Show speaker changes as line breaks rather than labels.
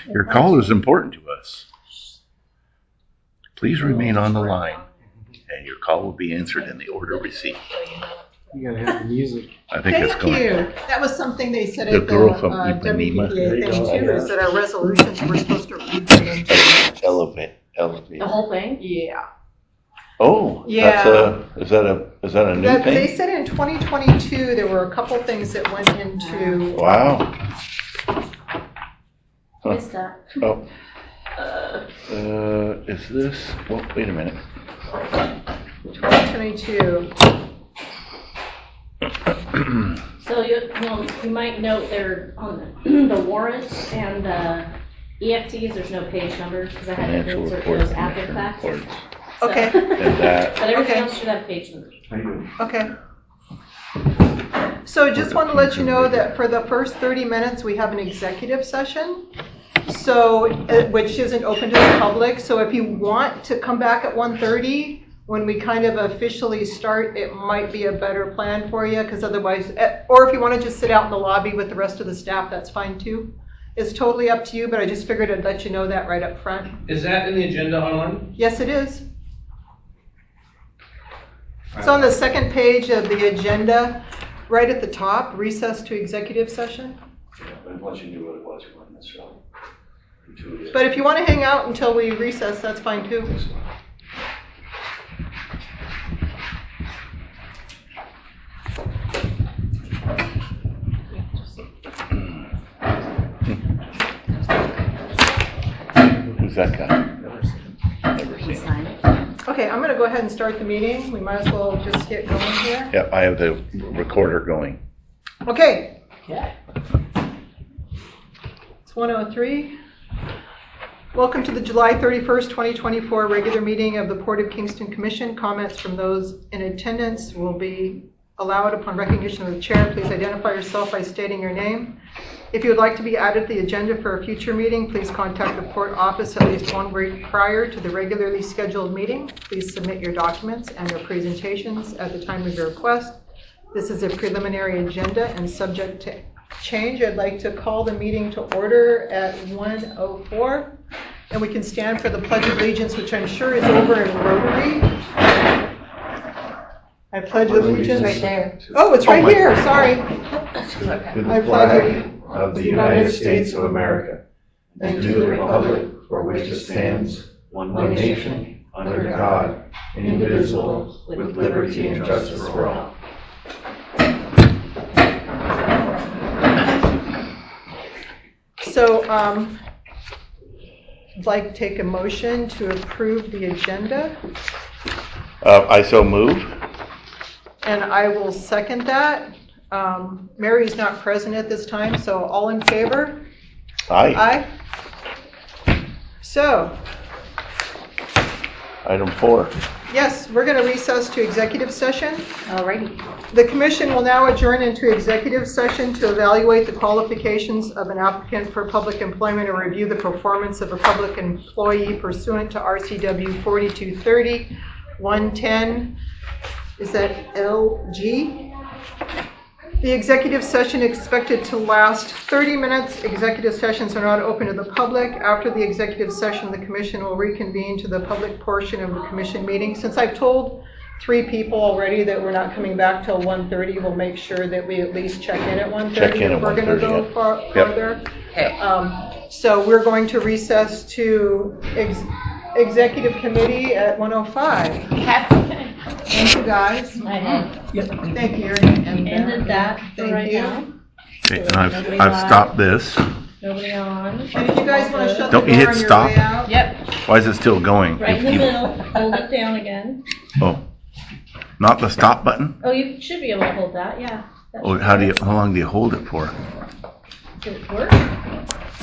Your call is important to us. Please remain on the line, and your call will be answered in the order received.
You gotta have the music.
I think it's going.
Thank you. That was something they said
The
at the
girl from Ipanema.
WPPA thing too, is that our resolutions were supposed to read them into.
Elevate.
The whole thing?
Yeah.
Oh,
Yeah.
Is that a new thing?
They said in 2022 there were a couple things that went into.
Wow.
What's that?
Oh. Is this? Well, wait a minute.
2022.
So you might note there on the warrants and the EFTs, there's no page numbers because I had to
Financial
insert
reports,
those after the fact.
reports.
So-
Okay.
And that.
But everything
Okay.
else should have page numbers.
Okay. So just want to let you know that for the first 30 minutes we have an executive session, so which isn't open to the public. So if you want to come back at 1:30 when we kind of officially start, it might be a better plan for you, because otherwise, or if you want to just sit out in the lobby with the rest of the staff, that's fine too. It's totally up to you, but I just figured I'd let you know that right up front.
Is that in the agenda online?
Yes, it is. It's on the second page of the agenda, right at the top, recess to executive session.
But once you knew what it was, you weren't necessarily.
But if you want to hang out until we recess, that's fine too.
Who's that guy? Never seen him.
Okay, I'm going to go ahead and start the meeting. We might as well just get going here.
Yeah, I have the recorder going.
Okay.
Okay.
It's 1:03. Welcome to the July 31st, 2024 regular meeting of the Port of Kingston Commission. Comments from those in attendance will be allowed upon recognition of the chair. Please identify yourself by stating your name. If you would like to be added to the agenda for a future meeting, please contact the Port office at least 1 week prior to the regularly scheduled meeting. Please submit your documents and your presentations at the time of your request. This is a preliminary agenda and subject to change. I'd like to call the meeting to order at 1:04, and we can stand for the Pledge of Allegiance, which I'm sure is over in Rotary. I pledge allegiance.
Right there.
Oh, it's right here. Sorry.
To
I
the
pledge
flag of the United States of America and to the republic for which it stands, one nation, under God, indivisible, with liberty and justice for all.
So, I'd like to take a motion to approve the agenda,
I so move.
and I will second that. Mary's not present at this time, so all in favor?
Aye.
Aye. So,
Item 4.
yes, we're going to recess to executive session.
Alrighty.
The commission will now adjourn into executive session to evaluate the qualifications of an applicant for public employment or review the performance of a public employee pursuant to RCW 4230 110. Is that LG? The executive session expected to last 30 minutes. Executive sessions are not open to the public. After the executive session, the commission will reconvene to the public portion of the commission meeting. Since I've told 3 people already that we're not coming back till 1:30, we'll make sure that we at least check in at 1:30
Check in
if
at
we're going to
1:30,
go
yeah.
further. So we're going to recess to executive committee at 1:05. Thank you, guys.
I have
Thank you. And
ended that for
Thank
right
you.
now.
Okay, and I've stopped this.
Nobody on.
And if you guys want to shut
Don't
the
you
door
hit
on your
stop?
way out.
Yep.
Why is it still going?
Right in the middle. Hold it down again.
Oh, not the stop button?
Oh, you should be able to hold that. Yeah. That
Oh,
should
how
work.
long do you hold it for?
Does it work?